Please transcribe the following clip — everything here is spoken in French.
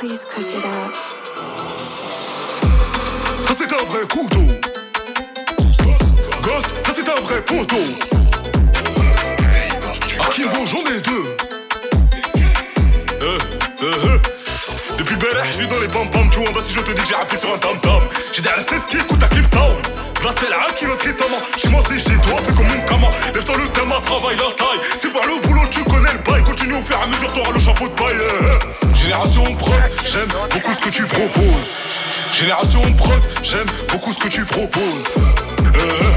Please cook it up. Ça c'est un vrai couteau. Ghost, ça c'est un vrai poteau. Akimbo, j'en ai deux. Depuis Beleh, je suis dans les pam-pam. Tu vois, bah si je te dis que j'ai rappé sur un tam-tam. J'ai des RSS qui écoutent à Cape Town. Là c'est là qui notre étonnant. Chez moi c'est chez toi, fais comme mon gamin. Lève-toi le thème, travaille la taille. C'est par le boulot, tu connais le bail. Continue au fur et à mesure, t'auras le chapeau de paille. Génération prod, j'aime beaucoup ce que tu proposes. Génération prod, j'aime beaucoup ce que tu proposes.